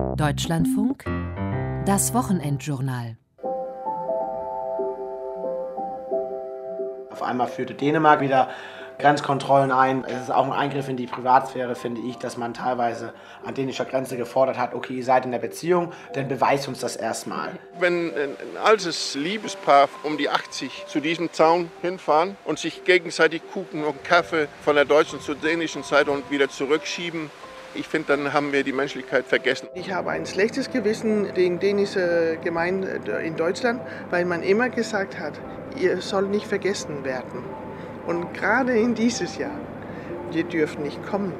Deutschlandfunk, das Wochenendjournal. Auf einmal führte Dänemark wieder Grenzkontrollen ein. Es ist auch ein Eingriff in die Privatsphäre, finde ich, dass man teilweise an dänischer Grenze gefordert hat, okay, ihr seid in der Beziehung, dann beweist uns das erstmal. Wenn ein altes Liebespaar um die 80 zu diesem Zaun hinfahren und sich gegenseitig Kuchen und Kaffee von der deutschen zur dänischen Seite und wieder zurückschieben, ich finde, dann haben wir die Menschlichkeit vergessen. Ich habe ein schlechtes Gewissen gegen dänische Gemeinde in Deutschland, weil man immer gesagt hat, ihr sollt nicht vergessen werden. Und gerade in dieses Jahr, wir dürfen nicht kommen.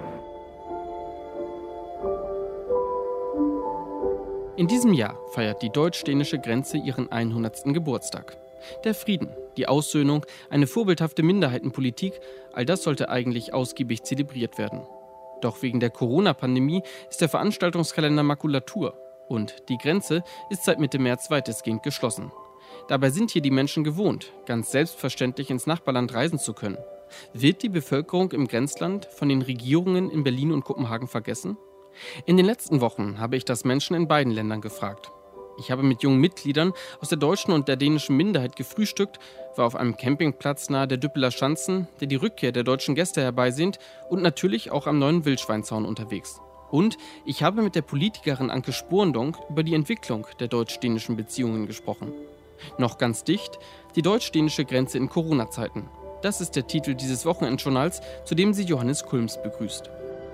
In diesem Jahr feiert die deutsch-dänische Grenze ihren 100. Geburtstag. Der Frieden, die Aussöhnung, eine vorbildhafte Minderheitenpolitik, all das sollte eigentlich ausgiebig zelebriert werden. Doch wegen der Corona-Pandemie ist der Veranstaltungskalender Makulatur und die Grenze ist seit Mitte März weitestgehend geschlossen. Dabei sind hier die Menschen gewohnt, ganz selbstverständlich ins Nachbarland reisen zu können. Wird die Bevölkerung im Grenzland von den Regierungen in Berlin und Kopenhagen vergessen? In den letzten Wochen habe ich das Menschen in beiden Ländern gefragt. Ich habe mit jungen Mitgliedern aus der deutschen und der dänischen Minderheit gefrühstückt, war auf einem Campingplatz nahe der Düppeler Schanzen, der die Rückkehr der deutschen Gäste herbeisehnt, und natürlich auch am neuen Wildschweinzaun unterwegs. Und ich habe mit der Politikerin Anke Sporendonk über die Entwicklung der deutsch-dänischen Beziehungen gesprochen. Noch ganz dicht, die deutsch-dänische Grenze in Corona-Zeiten. Das ist der Titel dieses Wochenendjournals, zu dem sie Johannes Kulms begrüßt.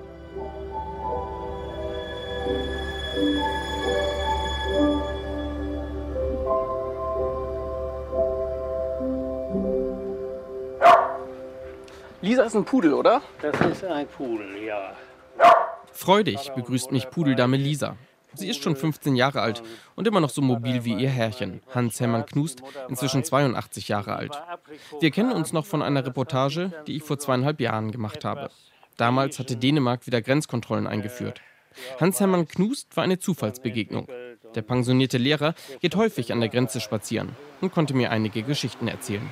Lisa ist ein Pudel, oder? Das ist ein Pudel, ja. Freudig begrüßt mich Pudeldame Lisa. Sie ist schon 15 Jahre alt und immer noch so mobil wie ihr Herrchen, Hans-Hermann Knust, inzwischen 82 Jahre alt. Wir kennen uns noch von einer Reportage, die ich vor 2,5 Jahren gemacht habe. Damals hatte Dänemark wieder Grenzkontrollen eingeführt. Hans-Hermann Knust war eine Zufallsbegegnung. Der pensionierte Lehrer geht häufig an der Grenze spazieren und konnte mir einige Geschichten erzählen.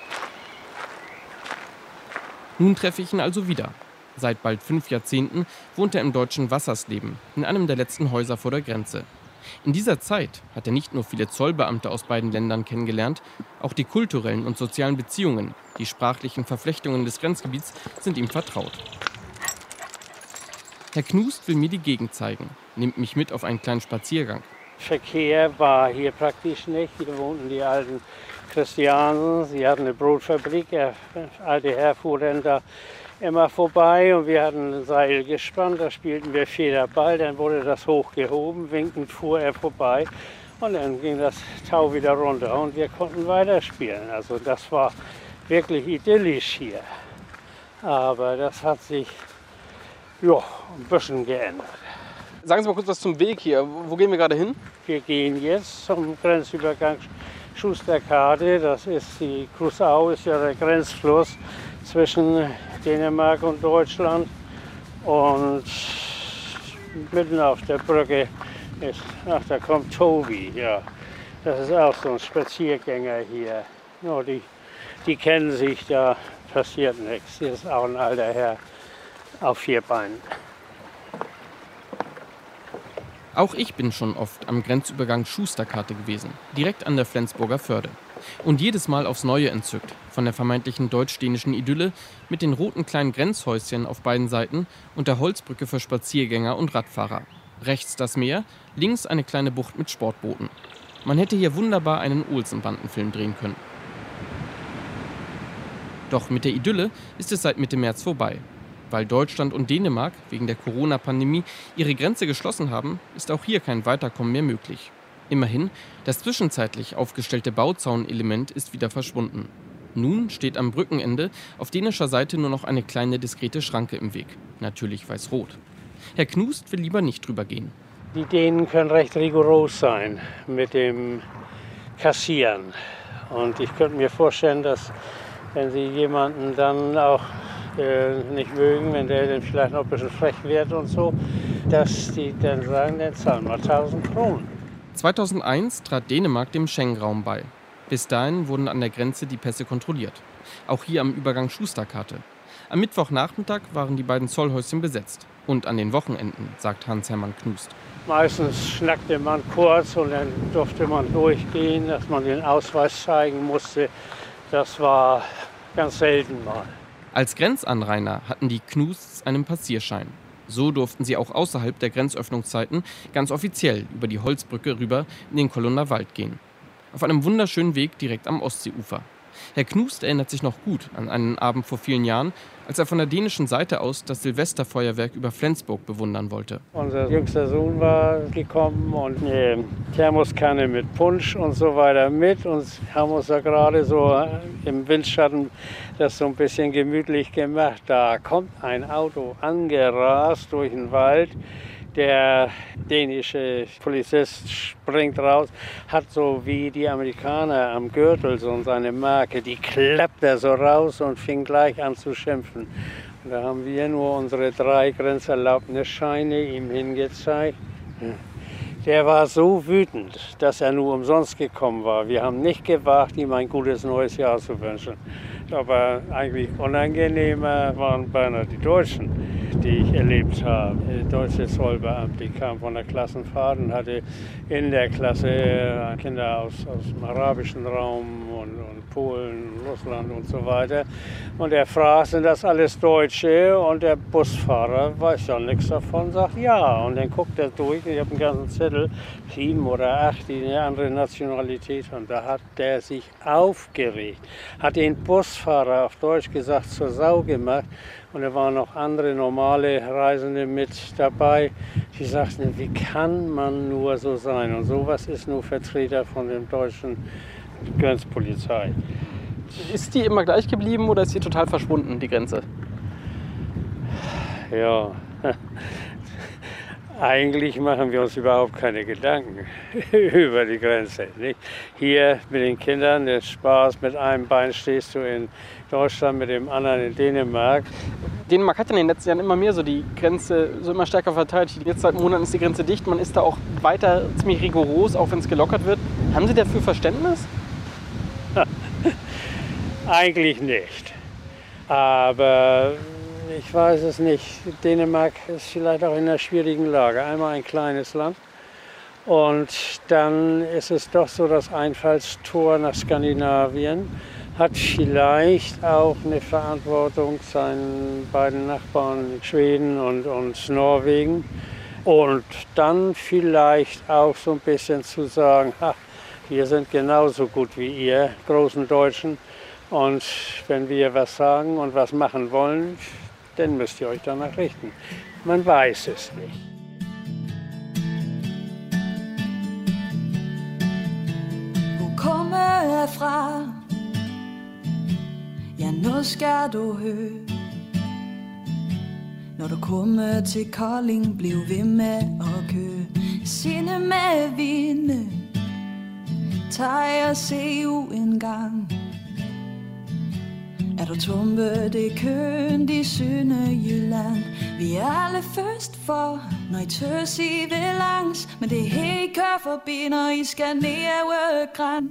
Nun treffe ich ihn also wieder. Seit bald 5 Jahrzehnten wohnt er im deutschen Wassersleben, in einem der letzten Häuser vor der Grenze. In dieser Zeit hat er nicht nur viele Zollbeamte aus beiden Ländern kennengelernt, auch die kulturellen und sozialen Beziehungen, die sprachlichen Verflechtungen des Grenzgebiets sind ihm vertraut. Herr Knust will mir die Gegend zeigen, nimmt mich mit auf einen kleinen Spaziergang. Verkehr war hier praktisch nicht. Hier wohnten die alten Christianen. Sie hatten eine Brotfabrik. Der alte Herr fuhr dann da immer vorbei und wir hatten ein Seil gespannt. Da spielten wir Federball. Dann wurde das hochgehoben. Winkend fuhr er vorbei und dann ging das Tau wieder runter und wir konnten weiterspielen. Also das war wirklich idyllisch hier. Aber das hat sich ein bisschen geändert. Sagen Sie mal kurz was zum Weg hier. Wo gehen wir gerade hin? Wir gehen jetzt zum Grenzübergang Schusterkade. Das ist die Krusau, ist ja der Grenzfluss zwischen Dänemark und Deutschland. Und mitten auf der Brücke ist, da kommt Tobi. Ja. Das ist auch so ein Spaziergänger hier. Ja, die kennen sich, da passiert nichts. Hier ist auch ein alter Herr auf 4 Beinen. Auch ich bin schon oft am Grenzübergang Schusterkarte gewesen, direkt an der Flensburger Förde. Und jedes Mal aufs Neue entzückt, von der vermeintlichen deutsch-dänischen Idylle mit den roten kleinen Grenzhäuschen auf beiden Seiten und der Holzbrücke für Spaziergänger und Radfahrer. Rechts das Meer, links eine kleine Bucht mit Sportbooten. Man hätte hier wunderbar einen Olsen-Bandenfilm drehen können. Doch mit der Idylle ist es seit Mitte März vorbei. Weil Deutschland und Dänemark wegen der Corona-Pandemie ihre Grenze geschlossen haben, ist auch hier kein Weiterkommen mehr möglich. Immerhin, das zwischenzeitlich aufgestellte Bauzaunelement ist wieder verschwunden. Nun steht am Brückenende auf dänischer Seite nur noch eine kleine diskrete Schranke im Weg. Natürlich weiß-rot. Herr Knust will lieber nicht drüber gehen. Die Dänen können recht rigoros sein mit dem Kassieren. Und ich könnte mir vorstellen, dass wenn sie jemanden dann auch nicht mögen, wenn der dann vielleicht noch ein bisschen frech wird und so, dass die dann sagen, dann zahlen wir 1000 Kronen. 2001 trat Dänemark dem Schengen-Raum bei. Bis dahin wurden an der Grenze die Pässe kontrolliert. Auch hier am Übergang Schusterkarte. Am Mittwochnachmittag waren die beiden Zollhäuschen besetzt. Und an den Wochenenden, sagt Hans-Hermann Knust. Meistens schnackte man kurz und dann durfte man durchgehen, dass man den Ausweis zeigen musste. Das war ganz selten mal. Als Grenzanrainer hatten die Knusts einen Passierschein. So durften sie auch außerhalb der Grenzöffnungszeiten ganz offiziell über die Holzbrücke rüber in den Kollunder Wald gehen. Auf einem wunderschönen Weg direkt am Ostseeufer. Herr Knust erinnert sich noch gut an einen Abend vor vielen Jahren, als er von der dänischen Seite aus das Silvesterfeuerwerk über Flensburg bewundern wollte. Unser jüngster Sohn war gekommen und eine Thermoskanne mit Punsch und so weiter mit. Und haben uns da gerade so im Windschatten das so ein bisschen gemütlich gemacht. Da kommt ein Auto angerast durch den Wald. Der dänische Polizist springt raus, hat so wie die Amerikaner am Gürtel so seine Marke, die klappt er so raus und fing gleich an zu schimpfen. Und da haben wir nur unsere 3 Grenzerlaubnisscheine ihm hingezeigt. Der war so wütend, dass er nur umsonst gekommen war. Wir haben nicht gewagt, ihm ein gutes neues Jahr zu wünschen. Aber eigentlich unangenehmer waren beinahe die Deutschen, die ich erlebt habe. Der deutsche Zollbeamte kam von der Klassenfahrt und hatte in der Klasse Kinder aus dem arabischen Raum und Polen, Russland und so weiter. Und er fragt, sind das alles Deutsche? Und der Busfahrer weiß ja nichts davon, sagt ja. Und dann guckt er durch, ich habe einen ganzen Zettel, 7 oder 8, die eine andere Nationalität haben. Da hat der sich aufgeregt, hat den Busfahrer auf Deutsch gesagt zur Sau gemacht. Und da waren noch andere normale Reisende mit dabei, die sagten, wie kann man nur so sein? Und sowas ist nur Vertreter von der deutschen Grenzpolizei. Ist die immer gleich geblieben oder ist sie total verschwunden, die Grenze? Ja, eigentlich machen wir uns überhaupt keine Gedanken über die Grenze. Nicht? Hier mit den Kindern, der Spaß, mit einem Bein stehst du in Deutschland, mit dem anderen in Dänemark. Dänemark hat in den letzten Jahren immer mehr so die Grenze so immer stärker verteilt. Jetzt seit Monaten ist die Grenze dicht. Man ist da auch weiter ziemlich rigoros, auch wenn es gelockert wird. Haben Sie dafür Verständnis? Eigentlich nicht. Aber ich weiß es nicht. Dänemark ist vielleicht auch in einer schwierigen Lage. Einmal ein kleines Land und dann ist es doch so, das Einfallstor nach Skandinavien hat vielleicht auch eine Verantwortung seinen beiden Nachbarn Schweden und Norwegen. Und dann vielleicht auch so ein bisschen zu sagen, wir sind genauso gut wie ihr großen Deutschen. Und wenn wir was sagen und was machen wollen, dann müsst ihr euch danach richten. Man weiß es nicht. Hvor kommer jeg fra? Ja, nu skal du høre. Når du kommer til Kolding, bliv ved med at køre. Sinde med vinde, tag og se en gang. Er du tumpe, det køen i Sønderjylland. Vi er alle først for, når I tøs I vil langs. Men det hele kører forbi, når I skal ned over Gran.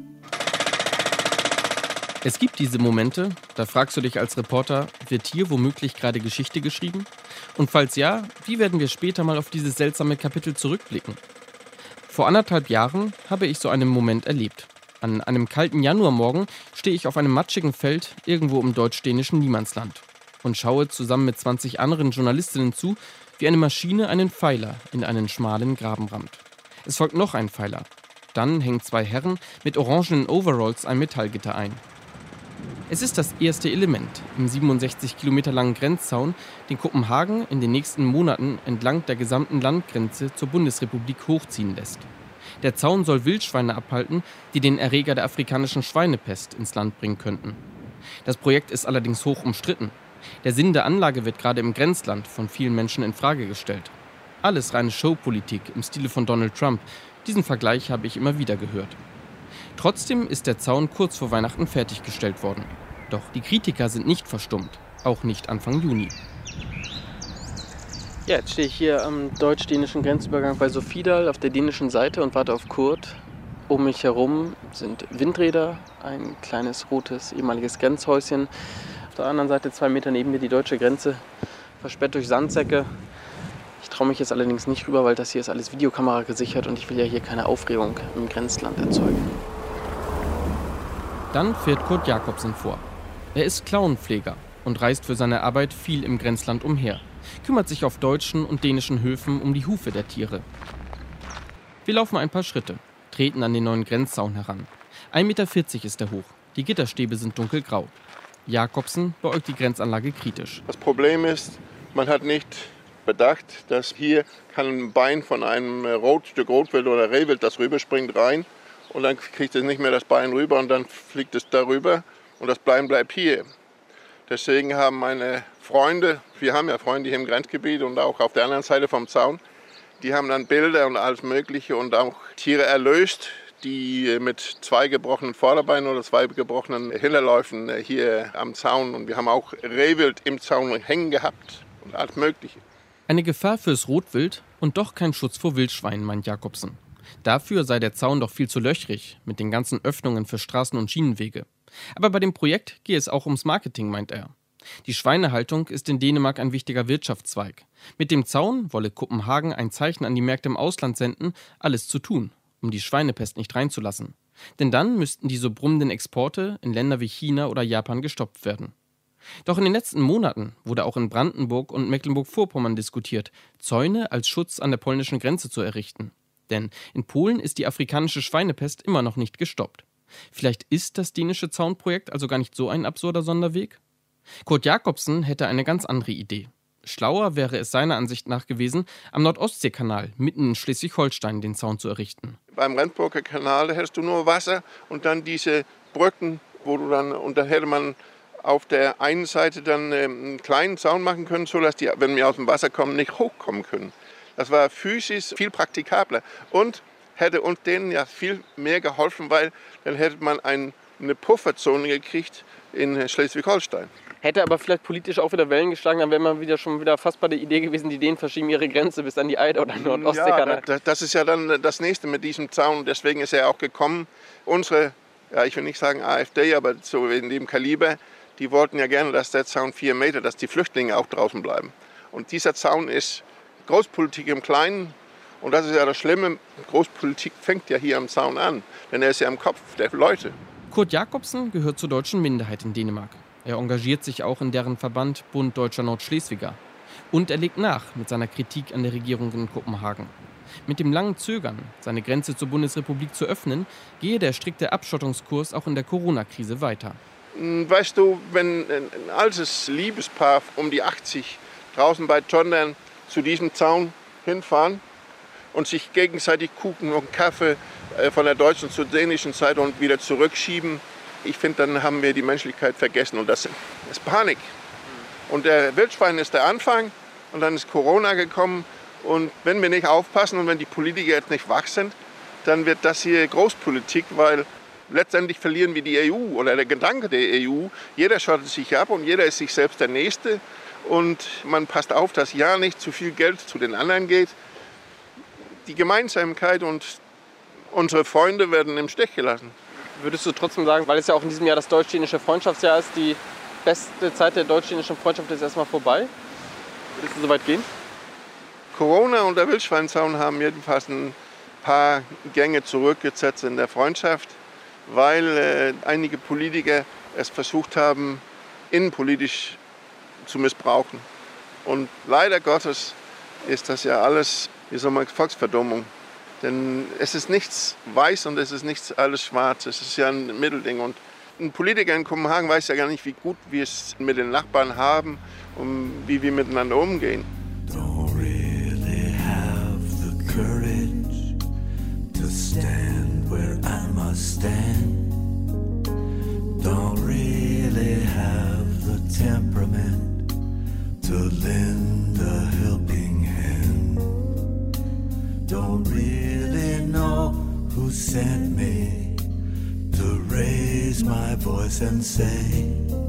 Es gibt diese Momente, da fragst du dich als Reporter, wird hier womöglich gerade Geschichte geschrieben? Und falls ja, wie werden wir später mal auf dieses seltsame Kapitel zurückblicken? Vor 1,5 Jahren habe ich so einen Moment erlebt. An einem kalten Januarmorgen stehe ich auf einem matschigen Feld irgendwo im deutsch-dänischen Niemandsland und schaue zusammen mit 20 anderen Journalistinnen zu, wie eine Maschine einen Pfeiler in einen schmalen Graben rammt. Es folgt noch ein Pfeiler. Dann hängen 2 Herren mit orangenen Overalls ein Metallgitter ein. Es ist das erste Element im 67 Kilometer langen Grenzzaun, den Kopenhagen in den nächsten Monaten entlang der gesamten Landgrenze zur Bundesrepublik hochziehen lässt. Der Zaun soll Wildschweine abhalten, die den Erreger der afrikanischen Schweinepest ins Land bringen könnten. Das Projekt ist allerdings hoch umstritten. Der Sinn der Anlage wird gerade im Grenzland von vielen Menschen in Frage gestellt. Alles reine Showpolitik im Stile von Donald Trump. Diesen Vergleich habe ich immer wieder gehört. Trotzdem ist der Zaun kurz vor Weihnachten fertiggestellt worden. Doch die Kritiker sind nicht verstummt, auch nicht Anfang Juni. Ja, jetzt stehe ich hier am deutsch-dänischen Grenzübergang bei Sofidal auf der dänischen Seite und warte auf Kurt. Um mich herum sind Windräder, ein kleines rotes ehemaliges Ich traue mich jetzt allerdings nicht rüber, weil das hier ist alles Videokamera gesichert und ich will ja hier keine Aufregung im Grenzland erzeugen. Dann fährt Kurt Jacobsen vor. Er ist Klauenpfleger und reist für seine Arbeit viel im Grenzland umher, kümmert sich auf deutschen und dänischen Höfen um die Hufe der Tiere. Wir laufen ein paar Schritte, treten an den neuen Grenzzaun heran. 1,40 Meter ist er hoch, die Gitterstäbe sind dunkelgrau. Jacobsen beäugt die Grenzanlage kritisch. Das Problem ist, man hat nicht bedacht, dass hier kann ein Bein von einem Stück Rotwild oder Rehwild, das rüberspringt, rein und dann kriegt es nicht mehr das Bein rüber und dann fliegt es darüber und das Bein bleibt hier. Deswegen haben meine Freunde, wir haben ja Freunde hier im Grenzgebiet und auch auf der anderen Seite vom Zaun, die haben dann Bilder und alles Mögliche und auch Tiere erlöst, die mit 2 gebrochenen Vorderbeinen oder 2 gebrochenen Hinterläufen hier am Zaun. Und wir haben auch Rehwild im Zaun hängen gehabt und alles Mögliche. Eine Gefahr fürs Rotwild und doch kein Schutz vor Wildschweinen, meint Jacobsen. Dafür sei der Zaun doch viel zu löchrig, mit den ganzen Öffnungen für Straßen und Schienenwege. Aber bei dem Projekt gehe es auch ums Marketing, meint er. Die Schweinehaltung ist in Dänemark ein wichtiger Wirtschaftszweig. Mit dem Zaun wolle Kopenhagen ein Zeichen an die Märkte im Ausland senden, alles zu tun, um die Schweinepest nicht reinzulassen. Denn dann müssten die so brummenden Exporte in Länder wie China oder Japan gestoppt werden. Doch in den letzten Monaten wurde auch in Brandenburg und Mecklenburg-Vorpommern diskutiert, Zäune als Schutz an der polnischen Grenze zu errichten. Denn in Polen ist die afrikanische Schweinepest immer noch nicht gestoppt. Vielleicht ist das dänische Zaunprojekt also gar nicht so ein absurder Sonderweg? Kurt Jacobsen hätte eine ganz andere Idee. Schlauer wäre es seiner Ansicht nach gewesen, am Nord-Ostsee-Kanal mitten in Schleswig-Holstein den Zaun zu errichten. Beim Rendsburger Kanal hättest du nur Wasser und dann diese Brücken, und dann hätte man auf der einen Seite dann einen kleinen Zaun machen können, sodass die, wenn wir aus dem Wasser kommen, nicht hochkommen können. Das war physisch viel praktikabler und hätte uns denen ja viel mehr geholfen, weil dann hätte man eine Pufferzone gekriegt in Schleswig-Holstein. Hätte aber vielleicht politisch auch wieder Wellen geschlagen, dann wäre man schon wieder fast bei der Idee gewesen, die Dänen verschieben ihre Grenze bis an die Eider oder Nord-Ostsee-Kanal. Ja, das ist ja dann das Nächste mit diesem Zaun. Deswegen ist er auch gekommen. Unsere, ich will nicht sagen AfD, aber so in dem Kaliber, die wollten ja gerne, dass der Zaun 4 Meter, dass die Flüchtlinge auch draußen bleiben. Und dieser Zaun ist Großpolitik im Kleinen. Und das ist ja das Schlimme, Großpolitik fängt ja hier am Zaun an, denn er ist ja im Kopf der Leute. Kurt Jacobsen gehört zur deutschen Minderheit in Dänemark. Er engagiert sich auch in deren Verband Bund Deutscher Nordschleswiger. Und er legt nach mit seiner Kritik an der Regierung in Kopenhagen. Mit dem langen Zögern, seine Grenze zur Bundesrepublik zu öffnen, gehe der strikte Abschottungskurs auch in der Corona-Krise weiter. Weißt du, wenn ein altes Liebespaar um die 80 draußen bei Trondheim zu diesem Zaun hinfahren und sich gegenseitig Kuchen und Kaffee von der deutschen zur dänischen Seite und wieder zurückschieben, ich finde, dann haben wir die Menschlichkeit vergessen und das ist Panik. Und der Wildschwein ist der Anfang und dann ist Corona gekommen und wenn wir nicht aufpassen und wenn die Politiker jetzt nicht wach sind, dann wird das hier Großpolitik, weil letztendlich verlieren wir die EU oder der Gedanke der EU. Jeder schottet sich ab und jeder ist sich selbst der Nächste und man passt auf, dass ja nicht zu viel Geld zu den anderen geht. Die Gemeinsamkeit und unsere Freunde werden im Stich gelassen. Würdest du trotzdem sagen, weil es ja auch in diesem Jahr das deutsch-dänische Freundschaftsjahr ist, die beste Zeit der deutsch-dänischen Freundschaft ist erstmal vorbei? Würdest du so weit gehen? Corona und der Wildschweinzaun haben jedenfalls ein paar Gänge zurückgesetzt in der Freundschaft, weil einige Politiker es versucht haben, innenpolitisch zu missbrauchen. Und leider Gottes ist das ja alles, wie soll man, Volksverdummung. Denn es ist nichts weiß und es ist nichts alles schwarz. Es ist ja ein Mittelding. Und ein Politiker in Kopenhagen weiß ja gar nicht, wie gut wir es mit den Nachbarn haben und wie wir miteinander umgehen. Don't really have the courage to stand where I must stand. Don't really have the temperament to lend a helping hand. Don't really know who sent me to raise my voice and say,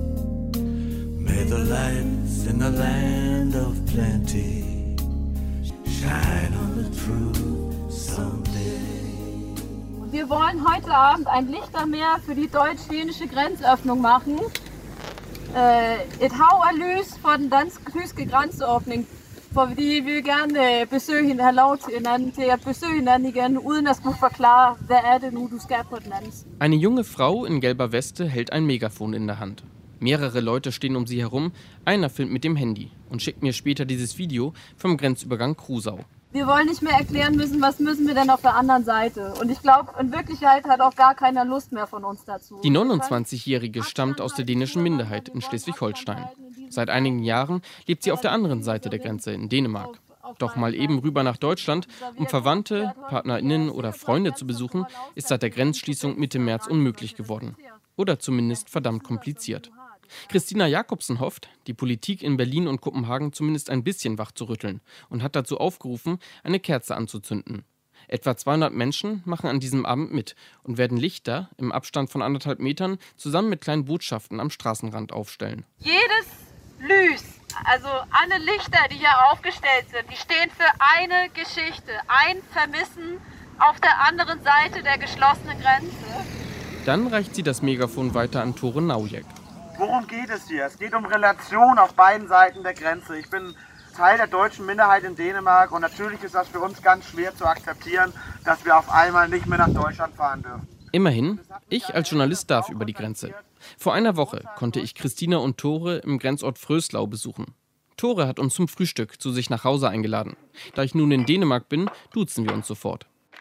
may the lights in the land of plenty shine on the truth someday. Wir wollen heute Abend ein Lichtermeer für die deutsch-dänische Grenzöffnung machen. Et hav af lys for den dansk-tyske grænseåbning Fordi vi vil gerne besøge hende, have lov til hinanden, til at besøge hinanden igen, uden at skulle forklare, hvad er det nu, du skal på den anden Side. Eine junge Frau in gelber Weste hält ein Megafon in der Hand. Mehrere Leute stehen um sie herum, einer filmt mit dem Handy und schickt mir später dieses Video vom Grenzübergang Krusau. Wir wollen nicht mehr erklären müssen, was müssen wir denn auf der anderen Seite. Und ich glaube, in Wirklichkeit hat auch gar keiner Lust mehr von uns dazu. Die 29-Jährige stammt aus der dänischen Minderheit in Schleswig-Holstein. Seit einigen Jahren lebt sie auf der anderen Seite der Grenze in Dänemark. Doch mal eben rüber nach Deutschland, um Verwandte, PartnerInnen oder Freunde zu besuchen, ist seit der Grenzschließung Mitte März unmöglich geworden. Oder zumindest verdammt kompliziert. Christina Jacobsen hofft, die Politik in Berlin und Kopenhagen zumindest ein bisschen wach zu rütteln und hat dazu aufgerufen, eine Kerze anzuzünden. Etwa 200 Menschen machen an diesem Abend mit und werden Lichter im Abstand von 1,5 Metern zusammen mit kleinen Botschaften am Straßenrand aufstellen. Jedes Lys, also alle Lichter, die hier aufgestellt sind, die stehen für eine Geschichte, ein Vermissen auf der anderen Seite der geschlossenen Grenze. Dann reicht sie das Megafon weiter an Tore Naujek. Worum geht es hier? Es geht um Relation auf beiden Seiten der Grenze. Ich bin Teil der deutschen Minderheit in Dänemark und natürlich ist das für uns ganz schwer zu akzeptieren, dass wir auf einmal nicht mehr nach Deutschland fahren dürfen. Immerhin, ich als Journalist darf über die Grenze. Vor einer Woche konnte ich Christina und Tore im Grenzort Fröslau besuchen. Tore hat uns zum Frühstück zu sich nach Hause eingeladen. Da ich nun in Dänemark bin, duzen wir uns sofort.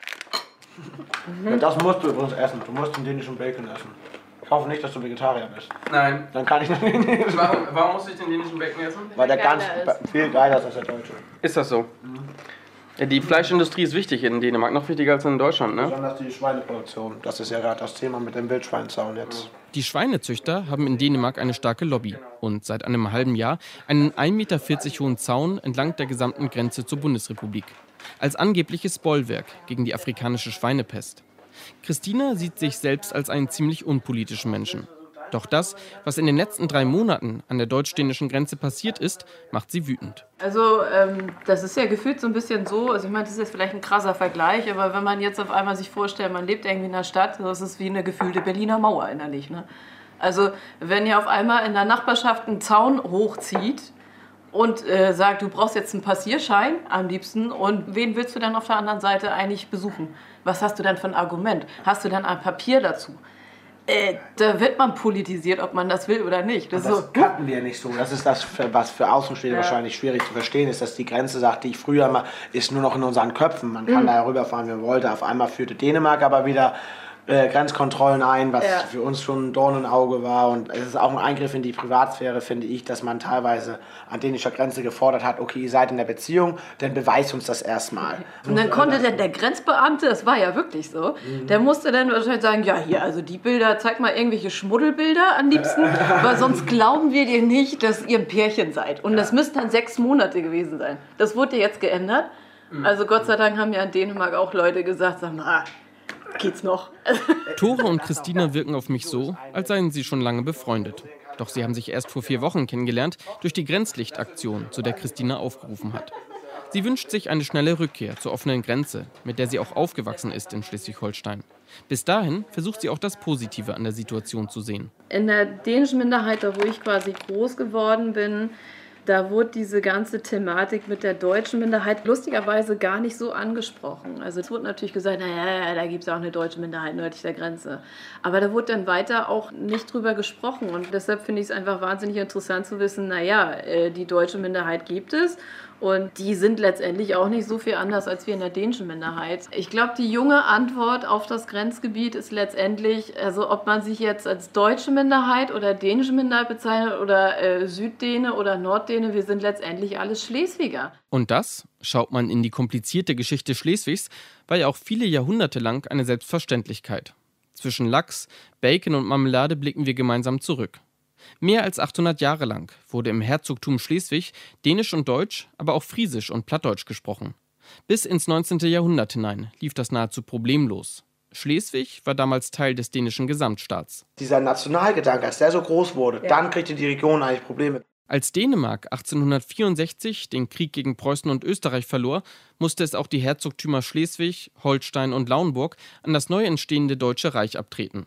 Ja, das musst du übrigens essen. Du musst den dänischen Bacon essen. Ich hoffe nicht, dass du Vegetarier bist. Nein. Dann kann ich nicht. Warum muss ich den dänischen Bacon essen? Weil der ganz viel geiler ist als der deutsche. Ist das so? Ja, die Fleischindustrie ist wichtig in Dänemark, noch wichtiger als in Deutschland, ne? Besonders die Schweineproduktion. Das ist ja gerade das Thema mit dem Wildschweinzaun jetzt. Die Schweinezüchter haben in Dänemark eine starke Lobby und seit einem halben Jahr einen 1,40 Meter hohen Zaun entlang der gesamten Grenze zur Bundesrepublik. Als angebliches Bollwerk gegen die afrikanische Schweinepest. Christina sieht sich selbst als einen ziemlich unpolitischen Menschen. Doch das, was in den letzten 3 Monaten an der deutsch-dänischen Grenze passiert ist, macht sie wütend. Also das ist ja gefühlt so ein bisschen so, also ich meine, das ist jetzt vielleicht ein krasser Vergleich, aber wenn man jetzt auf einmal sich vorstellt, man lebt irgendwie in einer Stadt, das ist wie eine gefühlte Berliner Mauer innerlich, ne? Also wenn ihr auf einmal in der Nachbarschaft einen Zaun hochzieht und sagt, du brauchst jetzt einen Passierschein am liebsten und wen willst du dann auf der anderen Seite eigentlich besuchen? Was hast du dann für ein Argument? Hast du dann ein Papier dazu? Da wird man politisiert, ob man das will oder nicht. Das kannten wir nicht so. Das ist das, was für Außenstehende wahrscheinlich schwierig zu verstehen ist, dass die Grenze, sagte ich früher mal, ist nur noch in unseren Köpfen. Man kann da rüberfahren, wie man wollte. Auf einmal führte Dänemark aber wieder Grenzkontrollen ein, was für uns schon ein Dorn im Auge war. Und es ist auch ein Eingriff in die Privatsphäre, finde ich, dass man teilweise an dänischer Grenze gefordert hat, okay, ihr seid in der Beziehung, dann beweist uns das erstmal. Und dann konnte der Grenzbeamte, das war ja wirklich so, der musste dann wahrscheinlich sagen, ja hier, also die Bilder, zeig mal irgendwelche Schmuddelbilder am liebsten, weil sonst glauben wir dir nicht, dass ihr ein Pärchen seid. Und das müssten dann 6 Monate gewesen sein. Das wurde jetzt geändert. Also Gott sei Dank haben ja in Dänemark auch Leute gesagt, sag mal, geht's noch? Tore und Christina wirken auf mich so, als seien sie schon lange befreundet. Doch sie haben sich erst vor 4 Wochen kennengelernt durch die Grenzlichtaktion, zu der Christina aufgerufen hat. Sie wünscht sich eine schnelle Rückkehr zur offenen Grenze, mit der sie auch aufgewachsen ist in Schleswig-Holstein. Bis dahin versucht sie auch das Positive an der Situation zu sehen. In der dänischen Minderheit, da wo ich quasi groß geworden bin, da wurde diese ganze Thematik mit der deutschen Minderheit lustigerweise gar nicht so angesprochen. Also es wurde natürlich gesagt, naja, da gibt es auch eine deutsche Minderheit nördlich der Grenze. Aber da wurde dann weiter auch nicht drüber gesprochen. Und deshalb finde ich es einfach wahnsinnig interessant zu wissen, naja, die deutsche Minderheit gibt es. Und die sind letztendlich auch nicht so viel anders als wir in der dänischen Minderheit. Ich glaube, die junge Antwort auf das Grenzgebiet ist letztendlich, also ob man sich jetzt als deutsche Minderheit oder dänische Minderheit bezeichnet oder Süddäne oder Norddäne, wir sind letztendlich alles Schleswiger. Und das, schaut man in die komplizierte Geschichte Schleswigs, war ja auch viele Jahrhunderte lang eine Selbstverständlichkeit. Zwischen Lachs, Bacon und Marmelade blicken wir gemeinsam zurück. Mehr als 800 Jahre lang wurde im Herzogtum Schleswig Dänisch und Deutsch, aber auch Friesisch und Plattdeutsch gesprochen. Bis ins 19. Jahrhundert hinein lief das nahezu problemlos. Schleswig war damals Teil des dänischen Gesamtstaats. Dieser Nationalgedanke, als der so groß wurde, dann kriegte die Region eigentlich Probleme. Als Dänemark 1864 den Krieg gegen Preußen und Österreich verlor, musste es auch die Herzogtümer Schleswig, Holstein und Lauenburg an das neu entstehende Deutsche Reich abtreten.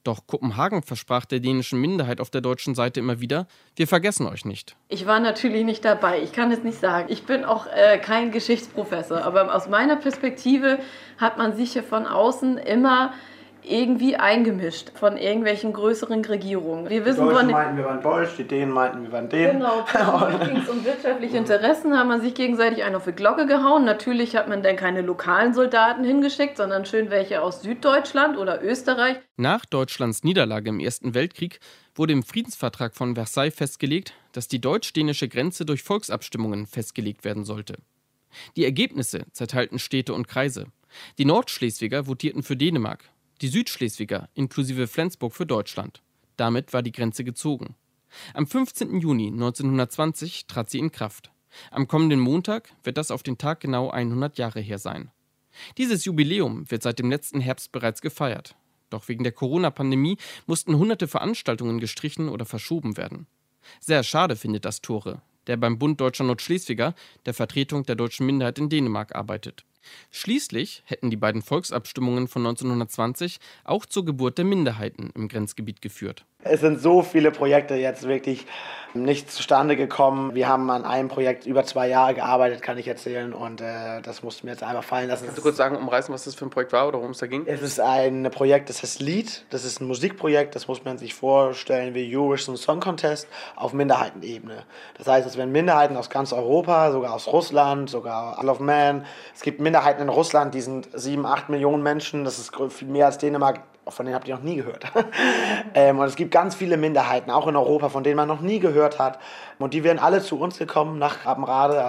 Doch Kopenhagen versprach der dänischen Minderheit auf der deutschen Seite immer wieder, wir vergessen euch nicht. Ich war natürlich nicht dabei, ich kann es nicht sagen. Ich bin auch kein Geschichtsprofessor, aber aus meiner Perspektive hat man sich hier von außen immer irgendwie eingemischt von irgendwelchen größeren Regierungen. Wir wissen die Deutschen meinten, wir waren deutsch, die Dänen meinten, wir waren Dänen. Genau, ging es um wirtschaftliche Interessen, haben man sich gegenseitig einen auf die Glocke gehauen. Natürlich hat man dann keine lokalen Soldaten hingeschickt, sondern schön welche aus Süddeutschland oder Österreich. Nach Deutschlands Niederlage im Ersten Weltkrieg wurde im Friedensvertrag von Versailles festgelegt, dass die deutsch-dänische Grenze durch Volksabstimmungen festgelegt werden sollte. Die Ergebnisse zerteilten Städte und Kreise. Die Nordschleswiger votierten für Dänemark, die Südschleswiger inklusive Flensburg für Deutschland. Damit war die Grenze gezogen. Am 15. Juni 1920 trat sie in Kraft. Am kommenden Montag wird das auf den Tag genau 100 Jahre her sein. Dieses Jubiläum wird seit dem letzten Herbst bereits gefeiert. Doch wegen der Corona-Pandemie mussten hunderte Veranstaltungen gestrichen oder verschoben werden. Sehr schade findet das Tore, der beim Bund Deutscher Nordschleswiger, der Vertretung der deutschen Minderheit in Dänemark, arbeitet. Schließlich hätten die beiden Volksabstimmungen von 1920 auch zur Geburt der Minderheiten im Grenzgebiet geführt. Es sind so viele Projekte jetzt wirklich nicht zustande gekommen. Wir haben an einem Projekt über 2 Jahre gearbeitet, kann ich erzählen. Und das mussten wir jetzt einmal fallen lassen. Kannst du kurz sagen, umreißen, was das für ein Projekt war oder worum es da ging? Es ist ein Projekt, das heißt Lied. Das ist ein Musikprojekt, das muss man sich vorstellen wie Eurovision Song Contest auf Minderheitenebene. Das heißt, es werden Minderheiten aus ganz Europa, sogar aus Russland, sogar Isle of Man. Es gibt Minderheiten in Russland, die sind 7-8 Millionen Menschen. Das ist viel mehr als Dänemark. Von denen habt ihr noch nie gehört. Und es gibt ganz viele Minderheiten, auch in Europa, von denen man noch nie gehört hat. Und die werden alle zu uns gekommen nach Apenrade.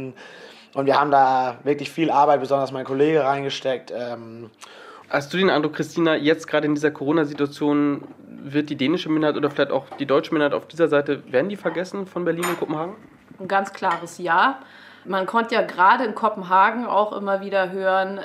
Und wir haben da wirklich viel Arbeit, besonders mein Kollege, reingesteckt. Hast du den Eindruck, Christina, jetzt gerade in dieser Corona-Situation wird die dänische Minderheit oder vielleicht auch die deutsche Minderheit auf dieser Seite, werden die vergessen von Berlin und Kopenhagen? Ein ganz klares Ja. Man konnte ja gerade in Kopenhagen auch immer wieder hören,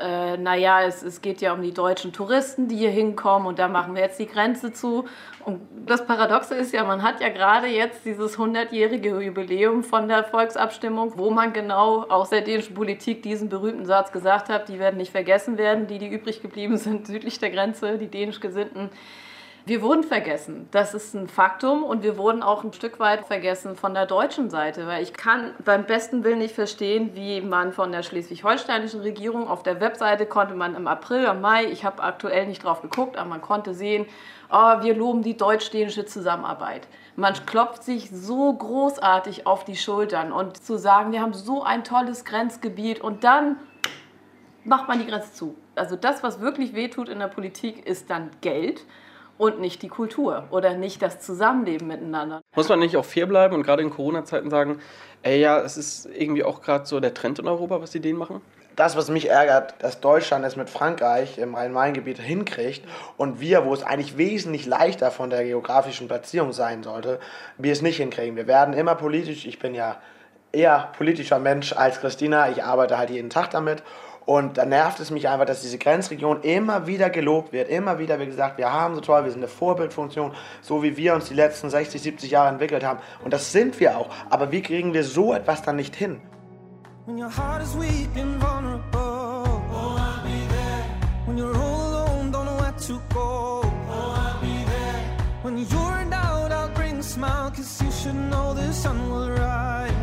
es geht ja um die deutschen Touristen, die hier hinkommen und da machen wir jetzt die Grenze zu. Und das Paradoxe ist ja, man hat ja gerade jetzt dieses 100-jährige Jubiläum von der Volksabstimmung, wo man genau aus der dänischen Politik diesen berühmten Satz gesagt hat, die werden nicht vergessen werden, die übrig geblieben sind südlich der Grenze, die dänisch Gesinnten. Wir wurden vergessen, das ist ein Faktum, und wir wurden auch ein Stück weit vergessen von der deutschen Seite, weil ich kann beim besten Willen nicht verstehen, wie man von der schleswig-holsteinischen Regierung, auf der Webseite konnte man im April, im Mai, ich habe aktuell nicht drauf geguckt, aber man konnte sehen, wir loben die deutsch-dänische Zusammenarbeit. Man klopft sich so großartig auf die Schultern, und zu sagen, wir haben so ein tolles Grenzgebiet, und dann macht man die Grenze zu. Also das, was wirklich wehtut in der Politik, ist dann Geld. Und nicht die Kultur oder nicht das Zusammenleben miteinander. Muss man nicht auch fair bleiben und gerade in Corona-Zeiten sagen, es ist irgendwie auch gerade so der Trend in Europa, was die Dänen machen? Das, was mich ärgert, dass Deutschland es mit Frankreich im Rhein-Main-Gebiet hinkriegt und wir, wo es eigentlich wesentlich leichter von der geografischen Platzierung sein sollte, wir es nicht hinkriegen. Wir werden immer politisch, ich bin ja eher politischer Mensch als Christina, ich arbeite halt jeden Tag damit. Und da nervt es mich einfach, dass diese Grenzregion immer wieder gelobt wird. Immer wieder wird gesagt, wir haben so toll, wir sind eine Vorbildfunktion, so wie wir uns die letzten 60, 70 Jahre entwickelt haben. Und das sind wir auch. Aber wie kriegen wir so etwas dann nicht hin? When your heart is weak and vulnerable, oh, I'll be there. When you're all alone, don't know where to go, oh, I'll be there. When you're in doubt, I'll bring a smile, 'cause you should know the sun will rise.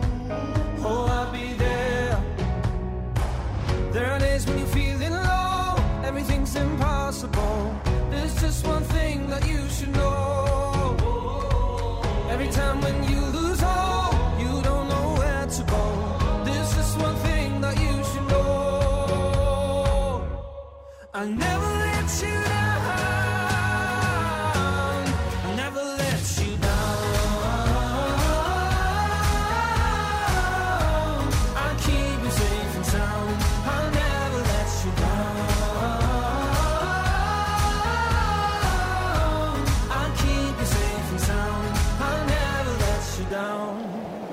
Oh, I'll be there. There are days when you're feeling low, everything's impossible. There's just one thing that you should know. Every time when you lose hope, you don't know where to go. There's just one thing that you should know. I'll never let you down. I'll never let you down. I'll keep you safe and sound. I'll never let you down. I'll keep you safe and sound. I'll never let you down.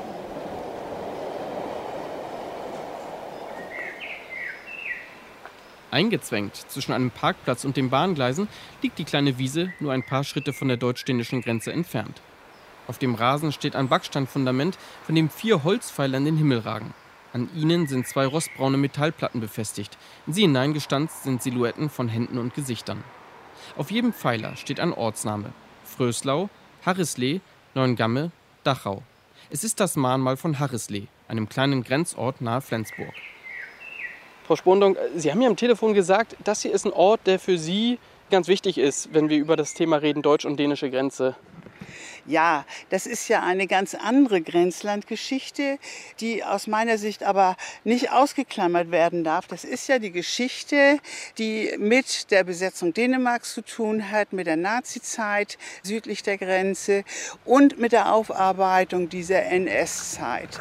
Eingezwängt zwischen einem Parkplatz und den Bahngleisen liegt die kleine Wiese nur ein paar Schritte von der deutsch-dänischen Grenze entfernt. Auf dem Rasen steht ein Backsteinfundament, von dem 4 Holzpfeiler in den Himmel ragen. An ihnen sind 2 rostbraune Metallplatten befestigt. In sie hineingestanzt sind Silhouetten von Händen und Gesichtern. Auf jedem Pfeiler steht ein Ortsname. Fröslau, Harrisley, Neuengamme, Dachau. Es ist das Mahnmal von Harrisley, einem kleinen Grenzort nahe Flensburg. Frau Sporendonk, Sie haben ja am Telefon gesagt, das hier ist ein Ort, der für Sie ganz wichtig ist, wenn wir über das Thema reden, deutsch- und dänische Grenze. Ja, das ist ja eine ganz andere Grenzlandgeschichte, die aus meiner Sicht aber nicht ausgeklammert werden darf. Das ist ja die Geschichte, die mit der Besetzung Dänemarks zu tun hat, mit der Nazizeit südlich der Grenze und mit der Aufarbeitung dieser NS-Zeit.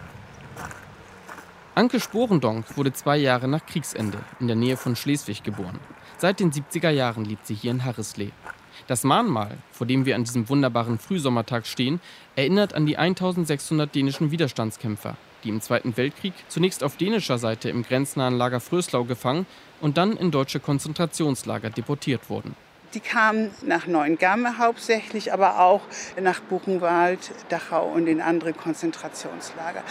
Anke Sporendonk wurde 2 Jahre nach Kriegsende in der Nähe von Schleswig geboren. Seit den 70er Jahren lebt sie hier in Harrisley. Das Mahnmal, vor dem wir an diesem wunderbaren Frühsommertag stehen, erinnert an die 1600 dänischen Widerstandskämpfer, die im Zweiten Weltkrieg zunächst auf dänischer Seite im grenznahen Lager Fröslau gefangen und dann in deutsche Konzentrationslager deportiert wurden. Die kamen nach Neuengamme hauptsächlich, aber auch nach Buchenwald, Dachau und in andere Konzentrationslager.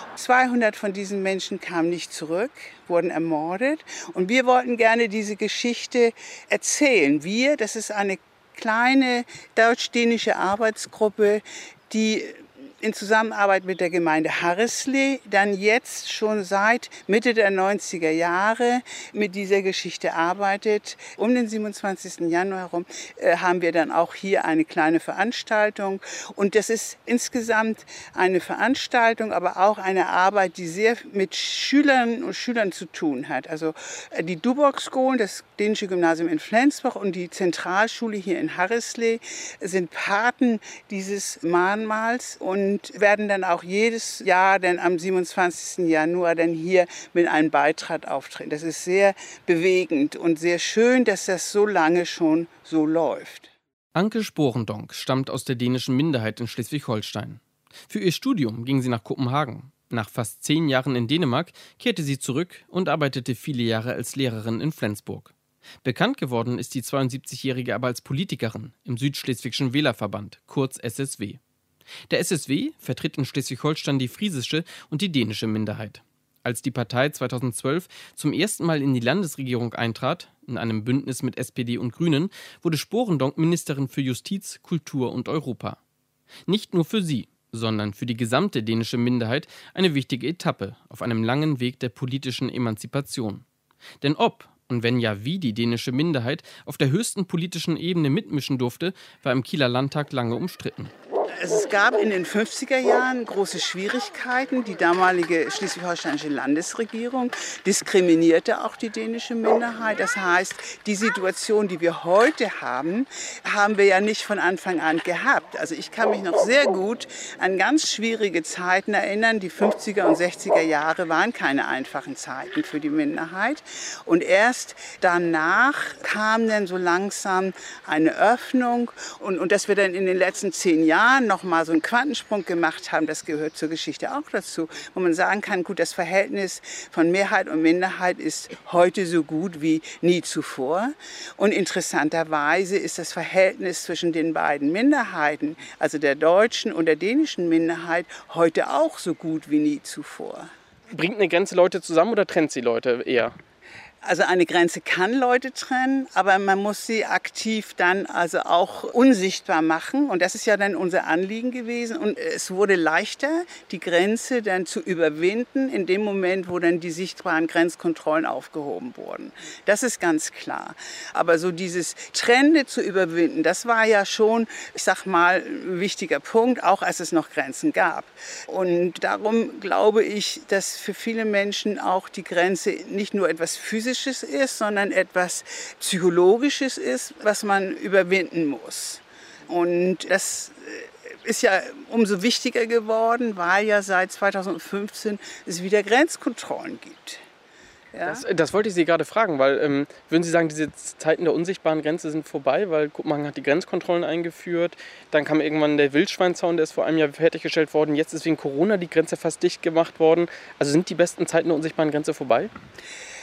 200 von diesen Menschen kamen nicht zurück, wurden ermordet. Und wir wollten gerne diese Geschichte erzählen. Wir, das ist eine kleine deutsch-dänische Arbeitsgruppe, die in Zusammenarbeit mit der Gemeinde Harrisley dann jetzt schon seit Mitte der 90er Jahre mit dieser Geschichte arbeitet. Um den 27. Januar herum haben wir dann auch hier eine kleine Veranstaltung. Und das ist insgesamt eine Veranstaltung, aber auch eine Arbeit, die sehr mit Schülerinnen und Schülern zu tun hat. Also die Duborg School, das dänische Gymnasium in Flensburg und die Zentralschule hier in Harrisley sind Paten dieses Mahnmals und werden dann auch jedes Jahr dann am 27. Januar dann hier mit einem Beitrag auftreten. Das ist sehr bewegend und sehr schön, dass das so lange schon so läuft. Anke Sporendonk stammt aus der dänischen Minderheit in Schleswig-Holstein. Für ihr Studium ging sie nach Kopenhagen. Nach fast 10 Jahren in Dänemark kehrte sie zurück und arbeitete viele Jahre als Lehrerin in Flensburg. Bekannt geworden ist die 72-Jährige aber als Politikerin im Südschleswigschen Wählerverband, kurz SSW. Der SSW vertritt in Schleswig-Holstein die friesische und die dänische Minderheit. Als die Partei 2012 zum ersten Mal in die Landesregierung eintrat, in einem Bündnis mit SPD und Grünen, wurde Sporendonk Ministerin für Justiz, Kultur und Europa. Nicht nur für sie, sondern für die gesamte dänische Minderheit eine wichtige Etappe auf einem langen Weg der politischen Emanzipation. Denn ob und wenn ja wie die dänische Minderheit auf der höchsten politischen Ebene mitmischen durfte, war im Kieler Landtag lange umstritten. Es gab in den 50er Jahren große Schwierigkeiten. Die damalige schleswig-holsteinische Landesregierung diskriminierte auch die dänische Minderheit. Das heißt, die Situation, die wir heute haben, haben wir ja nicht von Anfang an gehabt. Also ich kann mich noch sehr gut an ganz schwierige Zeiten erinnern. Die 50er und 60er Jahre waren keine einfachen Zeiten für die Minderheit. Und erst danach kam dann so langsam eine Öffnung. Und dass wir dann in den letzten 10 Jahren noch mal so einen Quantensprung gemacht haben, das gehört zur Geschichte auch dazu, wo man sagen kann, gut, das Verhältnis von Mehrheit und Minderheit ist heute so gut wie nie zuvor. Und interessanterweise ist das Verhältnis zwischen den beiden Minderheiten, also der deutschen und der dänischen Minderheit, heute auch so gut wie nie zuvor. Bringt eine Grenze Leute zusammen oder trennt sie Leute eher? Also eine Grenze kann Leute trennen, aber man muss sie aktiv dann also auch unsichtbar machen. Und das ist ja dann unser Anliegen gewesen. Und es wurde leichter, die Grenze dann zu überwinden, in dem Moment, wo dann die sichtbaren Grenzkontrollen aufgehoben wurden. Das ist ganz klar. Aber so dieses Trennende zu überwinden, das war ja schon, ich sag mal, ein wichtiger Punkt, auch als es noch Grenzen gab. Und darum glaube ich, dass für viele Menschen auch die Grenze nicht nur etwas Physisches ist, sondern etwas Psychologisches ist, was man überwinden muss. Und das ist ja umso wichtiger geworden, weil ja seit 2015 es wieder Grenzkontrollen gibt. Ja? Das wollte ich Sie gerade fragen, weil würden Sie sagen, diese Zeiten der unsichtbaren Grenze sind vorbei, weil Kopenhagen hat die Grenzkontrollen eingeführt, dann kam irgendwann der Wildschweinzaun, der ist vor einem Jahr fertiggestellt worden, jetzt ist wegen Corona die Grenze fast dicht gemacht worden. Also sind die besten Zeiten der unsichtbaren Grenze vorbei?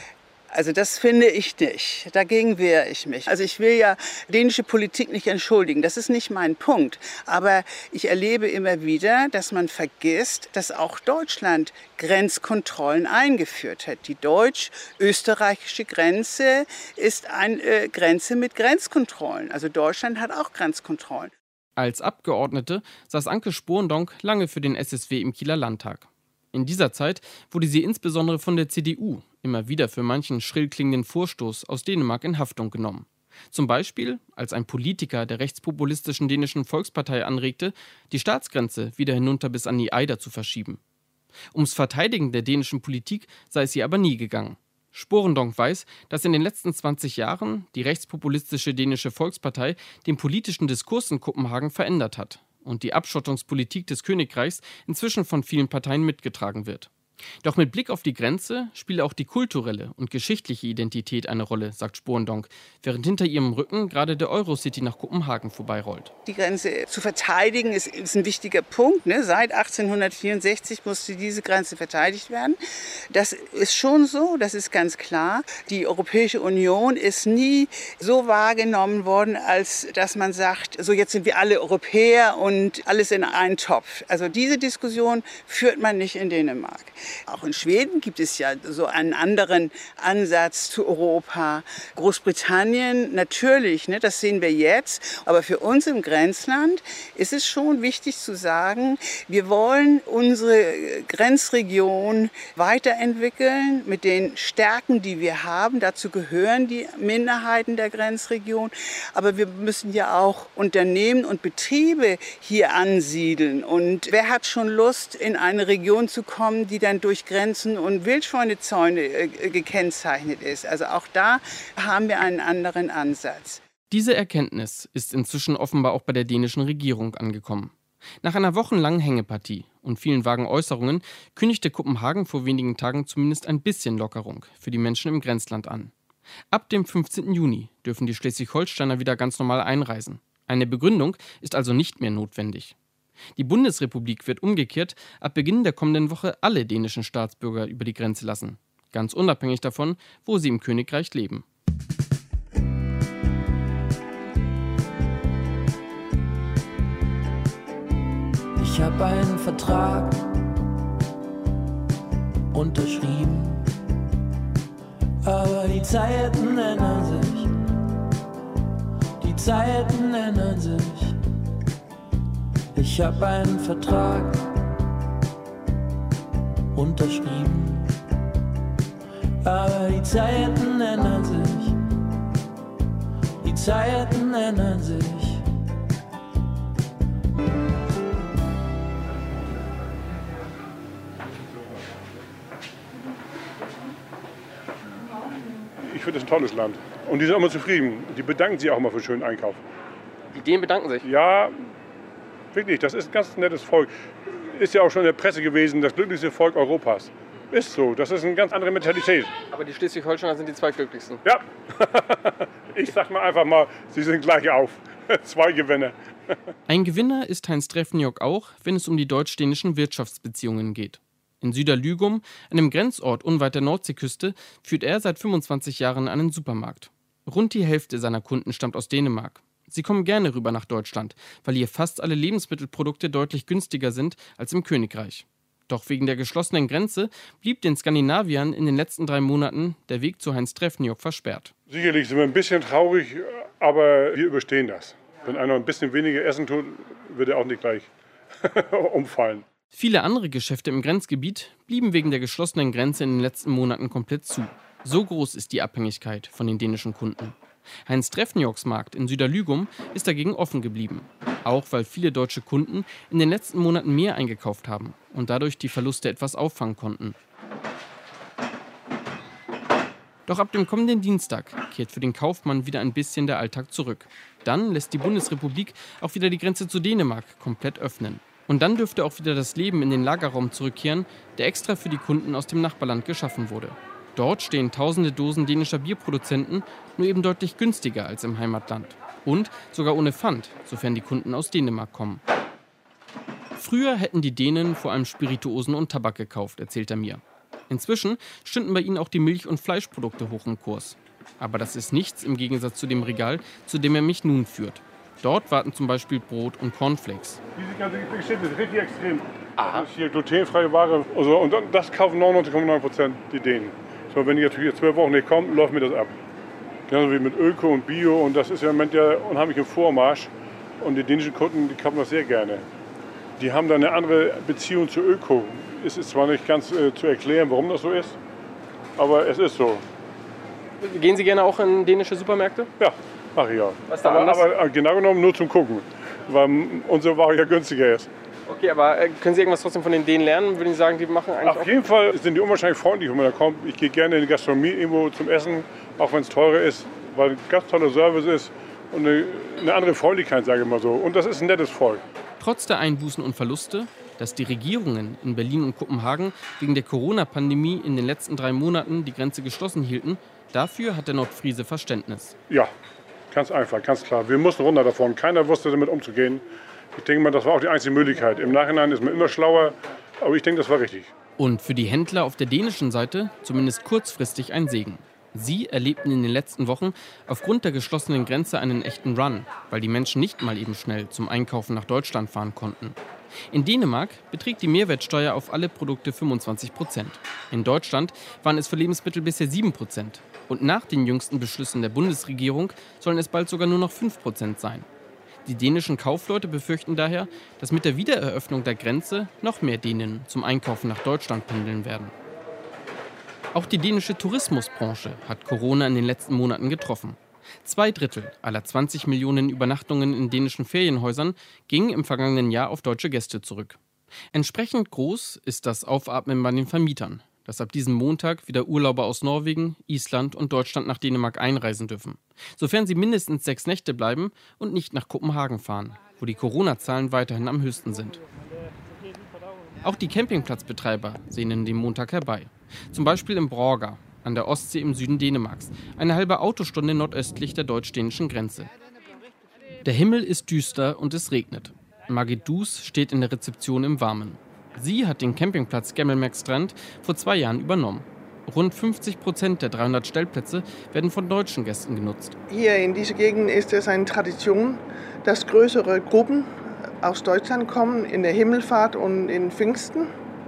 Also das finde ich nicht. Dagegen wehre ich mich. Also ich will ja dänische Politik nicht entschuldigen. Das ist nicht mein Punkt. Aber ich erlebe immer wieder, dass man vergisst, dass auch Deutschland Grenzkontrollen eingeführt hat. Die deutsch-österreichische Grenze ist eine Grenze mit Grenzkontrollen. Also Deutschland hat auch Grenzkontrollen. Als Abgeordnete saß Anke Spoorendonk lange für den SSW im Kieler Landtag. In dieser Zeit wurde sie insbesondere von der CDU immer wieder für manchen schrill klingenden Vorstoß aus Dänemark in Haftung genommen. Zum Beispiel, als ein Politiker der rechtspopulistischen dänischen Volkspartei anregte, die Staatsgrenze wieder hinunter bis an die Eider zu verschieben. Ums Verteidigen der dänischen Politik sei es ihr aber nie gegangen. Spoorendonk weiß, dass in den letzten 20 Jahren die rechtspopulistische dänische Volkspartei den politischen Diskurs in Kopenhagen verändert hat und die Abschottungspolitik des Königreichs inzwischen von vielen Parteien mitgetragen wird. Doch mit Blick auf die Grenze spiele auch die kulturelle und geschichtliche Identität eine Rolle, sagt Spoorendonk, während hinter ihrem Rücken gerade der Eurocity nach Kopenhagen vorbeirollt. Die Grenze zu verteidigen ist ein wichtiger Punkt. Ne? Seit 1864 musste diese Grenze verteidigt werden. Das ist schon so, das ist ganz klar. Die Europäische Union ist nie so wahrgenommen worden, als dass man sagt, so jetzt sind wir alle Europäer und alles in einen Topf. Also diese Diskussion führt man nicht in Dänemark. Auch in Schweden gibt es ja so einen anderen Ansatz zu Europa. Großbritannien natürlich, ne, das sehen wir jetzt. Aber für uns im Grenzland ist es schon wichtig zu sagen, wir wollen unsere Grenzregion weiterentwickeln mit den Stärken, die wir haben. Dazu gehören die Minderheiten der Grenzregion. Aber wir müssen ja auch Unternehmen und Betriebe hier ansiedeln. Und wer hat schon Lust, in eine Region zu kommen, die dann durch Grenzen und Wildschweinezäune gekennzeichnet ist. Also auch da haben wir einen anderen Ansatz. Diese Erkenntnis ist inzwischen offenbar auch bei der dänischen Regierung angekommen. Nach einer wochenlangen Hängepartie und vielen vagen Äußerungen kündigte Kopenhagen vor wenigen Tagen zumindest ein bisschen Lockerung für die Menschen im Grenzland an. Ab dem 15. Juni dürfen die Schleswig-Holsteiner wieder ganz normal einreisen. Eine Begründung ist also nicht mehr notwendig. Die Bundesrepublik wird umgekehrt ab Beginn der kommenden Woche alle dänischen Staatsbürger über die Grenze lassen. Ganz unabhängig davon, wo sie im Königreich leben. Ich habe einen Vertrag unterschrieben, aber die Zeiten ändern sich. Die Zeiten ändern sich. Ich habe einen Vertrag unterschrieben, aber die Zeiten ändern sich. Die Zeiten ändern sich. Ich finde das ein tolles Land. Und die sind auch immer zufrieden. Die bedanken sich auch immer für einen schönen Einkauf. Die Dänen bedanken sich? Ja, wirklich. Das ist ein ganz nettes Volk. Ist ja auch schon in der Presse gewesen, das glücklichste Volk Europas. Ist so. Das ist eine ganz andere Mentalität. Aber die Schleswig-Holsteiner sind die zweitglücklichsten. Ja. Ich sag mal einfach mal, sie sind gleich auf. 2 Gewinner. Ein Gewinner ist Heinz Trefniok auch, wenn es um die deutsch-dänischen Wirtschaftsbeziehungen geht. In Süderlygum, einem Grenzort unweit der Nordseeküste, führt er seit 25 Jahren einen Supermarkt. Rund die Hälfte seiner Kunden stammt aus Dänemark. Sie kommen gerne rüber nach Deutschland, weil hier fast alle Lebensmittelprodukte deutlich günstiger sind als im Königreich. Doch wegen der geschlossenen Grenze blieb den Skandinaviern in den letzten 3 Monaten der Weg zu Heinz Trefniok versperrt. Sicherlich sind wir ein bisschen traurig, aber wir überstehen das. Wenn einer ein bisschen weniger essen tut, wird er auch nicht gleich umfallen. Viele andere Geschäfte im Grenzgebiet blieben wegen der geschlossenen Grenze in den letzten Monaten komplett zu. So groß ist die Abhängigkeit von den dänischen Kunden. Heinz Trefnioks Markt in Süderlygum ist dagegen offen geblieben. Auch weil viele deutsche Kunden in den letzten Monaten mehr eingekauft haben und dadurch die Verluste etwas auffangen konnten. Doch ab dem kommenden Dienstag kehrt für den Kaufmann wieder ein bisschen der Alltag zurück. Dann lässt die Bundesrepublik auch wieder die Grenze zu Dänemark komplett öffnen. Und dann dürfte auch wieder das Leben in den Lagerraum zurückkehren, der extra für die Kunden aus dem Nachbarland geschaffen wurde. Dort stehen tausende Dosen dänischer Bierproduzenten, nur eben deutlich günstiger als im Heimatland. Und sogar ohne Pfand, sofern die Kunden aus Dänemark kommen. Früher hätten die Dänen vor allem Spirituosen und Tabak gekauft, erzählt er mir. Inzwischen stünden bei ihnen auch die Milch- und Fleischprodukte hoch im Kurs. Aber das ist nichts im Gegensatz zu dem Regal, zu dem er mich nun führt. Dort warten zum Beispiel Brot und Cornflakes. Diese ganze Geschichte ist richtig extrem. Das ist hier glutenfreie Ware. Also, und das kaufen 99,9% die Dänen. So, wenn die jetzt hier 12 Wochen nicht kommen, läuft mir das ab. Genauso wie mit Öko und Bio. Und das ist ja im Moment ja unheimlich im Vormarsch. Und die dänischen Kunden, die kaufen das sehr gerne. Die haben da eine andere Beziehung zu Öko. Es ist zwar nicht ganz zu erklären, warum das so ist, aber es ist so. Gehen Sie gerne auch in dänische Supermärkte? Ja, mache ich auch. Was ist da anders? Aber genau genommen nur zum Gucken, weil unsere Ware ja günstiger ist. Okay, aber können Sie irgendwas trotzdem von den Dänen lernen? Würden Sie sagen, die machen eigentlich Auf jeden Fall sind die unwahrscheinlich freundlich, wenn man da kommt. Ich gehe gerne in die Gastronomie irgendwo zum Essen, auch wenn es teurer ist, weil ein ganz toller Service ist und eine andere Freundlichkeit, sage ich mal so. Und das ist ein nettes Volk. Trotz der Einbußen und Verluste, dass die Regierungen in Berlin und Kopenhagen wegen der Corona-Pandemie in den letzten 3 Monaten die Grenze geschlossen hielten, dafür hat der Nordfriese Verständnis. Ja, ganz einfach, ganz klar. Wir mussten runter davon. Keiner wusste damit umzugehen. Ich denke mal, das war auch die einzige Möglichkeit. Im Nachhinein ist man immer schlauer, aber ich denke, das war richtig. Und für die Händler auf der dänischen Seite zumindest kurzfristig ein Segen. Sie erlebten in den letzten Wochen aufgrund der geschlossenen Grenze einen echten Run, weil die Menschen nicht mal eben schnell zum Einkaufen nach Deutschland fahren konnten. In Dänemark beträgt die Mehrwertsteuer auf alle Produkte 25%. In Deutschland waren es für Lebensmittel bisher 7%. Und nach den jüngsten Beschlüssen der Bundesregierung sollen es bald sogar nur noch 5% sein. Die dänischen Kaufleute befürchten daher, dass mit der Wiedereröffnung der Grenze noch mehr Dänen zum Einkaufen nach Deutschland pendeln werden. Auch die dänische Tourismusbranche hat Corona in den letzten Monaten getroffen. 2/3 aller 20 Millionen Übernachtungen in dänischen Ferienhäusern gingen im vergangenen Jahr auf deutsche Gäste zurück. Entsprechend groß ist das Aufatmen bei den Vermietern, dass ab diesem Montag wieder Urlauber aus Norwegen, Island und Deutschland nach Dänemark einreisen dürfen. Sofern sie mindestens 6 Nächte bleiben und nicht nach Kopenhagen fahren, wo die Corona-Zahlen weiterhin am höchsten sind. Auch die Campingplatzbetreiber sehnen den Montag herbei. Zum Beispiel in Brøgger an der Ostsee im Süden Dänemarks, eine halbe Autostunde nordöstlich der deutsch-dänischen Grenze. Der Himmel ist düster und es regnet. Margit Dus steht in der Rezeption im Warmen. Sie hat den Campingplatz Gemmelmark Strand vor 2 Jahren übernommen. Rund 50% der 300 Stellplätze werden von deutschen Gästen genutzt. Hier in dieser Gegend ist es eine Tradition, dass größere Gruppen aus Deutschland kommen in der Himmelfahrt und in Pfingsten.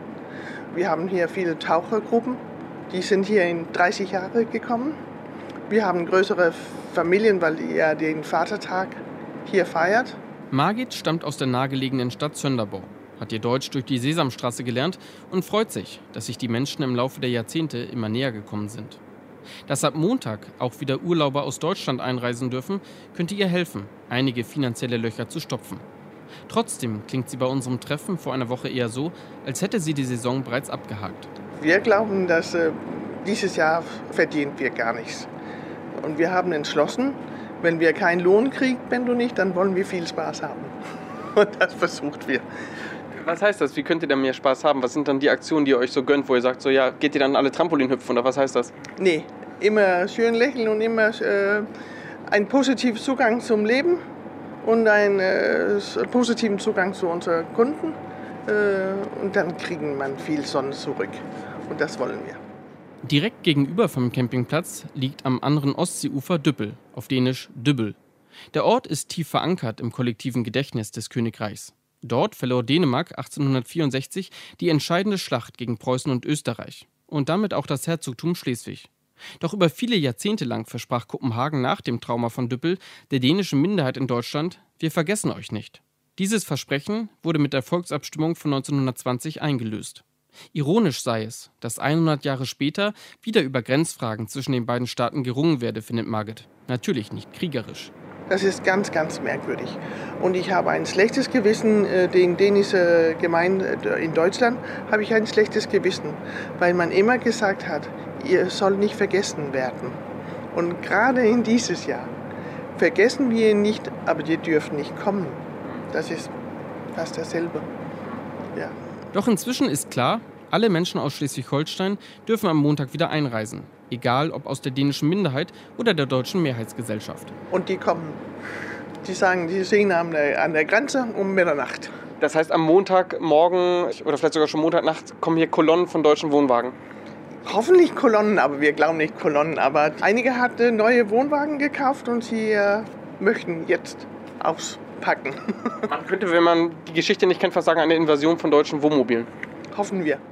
Wir haben hier viele Tauchergruppen, die sind hier in 30 Jahren gekommen. Wir haben größere Familien, weil ihr den Vatertag hier feiert. Margit stammt aus der nahegelegenen Stadt Sønderborg, hat ihr Deutsch durch die Sesamstraße gelernt und freut sich, dass sich die Menschen im Laufe der Jahrzehnte immer näher gekommen sind. Dass ab Montag auch wieder Urlauber aus Deutschland einreisen dürfen, könnte ihr helfen, einige finanzielle Löcher zu stopfen. Trotzdem klingt sie bei unserem Treffen vor einer Woche eher so, als hätte sie die Saison bereits abgehakt. Wir glauben, dass dieses Jahr verdienen wir gar nichts. Und wir haben entschlossen, wenn wir keinen Lohn kriegen, wenn du nicht, dann wollen wir viel Spaß haben. Und das versucht wir. Was heißt das? Wie könnt ihr dann mehr Spaß haben? Was sind dann die Aktionen, die ihr euch so gönnt, wo ihr sagt, so ja, geht ihr dann alle Trampolin hüpfen oder was heißt das? Nee, immer schön lächeln und immer einen positiven Zugang zum Leben und einen positiven Zugang zu unseren Kunden. Und dann kriegen man viel Sonne zurück. Und das wollen wir. Direkt gegenüber vom Campingplatz liegt am anderen Ostseeufer Dybbøl, auf Dänisch Dybbøl. Der Ort ist tief verankert im kollektiven Gedächtnis des Königreichs. Dort verlor Dänemark 1864 die entscheidende Schlacht gegen Preußen und Österreich und damit auch das Herzogtum Schleswig. Doch über viele Jahrzehnte lang versprach Kopenhagen nach dem Trauma von Dybbøl der dänischen Minderheit in Deutschland: Wir vergessen euch nicht. Dieses Versprechen wurde mit der Volksabstimmung von 1920 eingelöst. Ironisch sei es, dass 100 Jahre später wieder über Grenzfragen zwischen den beiden Staaten gerungen werde, findet Margit. Natürlich nicht kriegerisch. Das ist ganz, ganz merkwürdig. Und ich habe ein schlechtes Gewissen, den dänische Gemeinde in Deutschland habe ich ein schlechtes Gewissen, weil man immer gesagt hat, ihr sollt nicht vergessen werden. Und gerade in dieses Jahr vergessen wir ihn nicht, aber ihr dürft nicht kommen. Das ist fast dasselbe. Ja. Doch inzwischen ist klar, alle Menschen aus Schleswig-Holstein dürfen am Montag wieder einreisen. Egal ob aus der dänischen Minderheit oder der deutschen Mehrheitsgesellschaft. Und die kommen. Die sagen, die sehen an der Grenze um Mitternacht. Das heißt, am Montagmorgen oder vielleicht sogar schon Montagnacht kommen hier Kolonnen von deutschen Wohnwagen? Hoffentlich Kolonnen, aber wir glauben nicht Kolonnen. Aber einige hatten neue Wohnwagen gekauft und sie möchten jetzt auspacken. Man könnte, wenn man die Geschichte nicht kennt, fast sagen, eine Invasion von deutschen Wohnmobilen. Hoffen wir.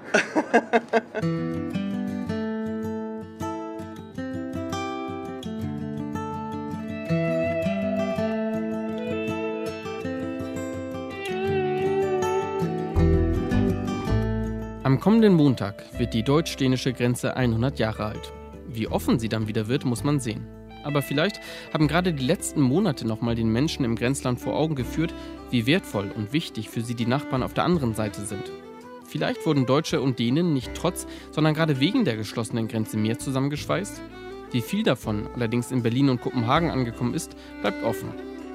Am kommenden Montag wird die deutsch-dänische Grenze 100 Jahre alt. Wie offen sie dann wieder wird, muss man sehen. Aber vielleicht haben gerade die letzten Monate nochmal den Menschen im Grenzland vor Augen geführt, wie wertvoll und wichtig für sie die Nachbarn auf der anderen Seite sind. Vielleicht wurden Deutsche und Dänen nicht trotz, sondern gerade wegen der geschlossenen Grenze mehr zusammengeschweißt. Wie viel davon allerdings in Berlin und Kopenhagen angekommen ist, bleibt offen.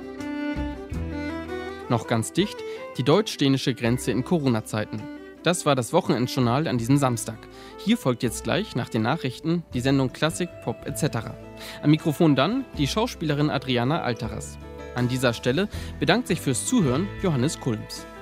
Noch ganz dicht die deutsch-dänische Grenze in Corona-Zeiten. Das war das Wochenendjournal an diesem Samstag. Hier folgt jetzt gleich nach den Nachrichten die Sendung Klassik, Pop etc. Am Mikrofon dann die Schauspielerin Adriana Altaras. An dieser Stelle bedankt sich fürs Zuhören Johannes Kulms.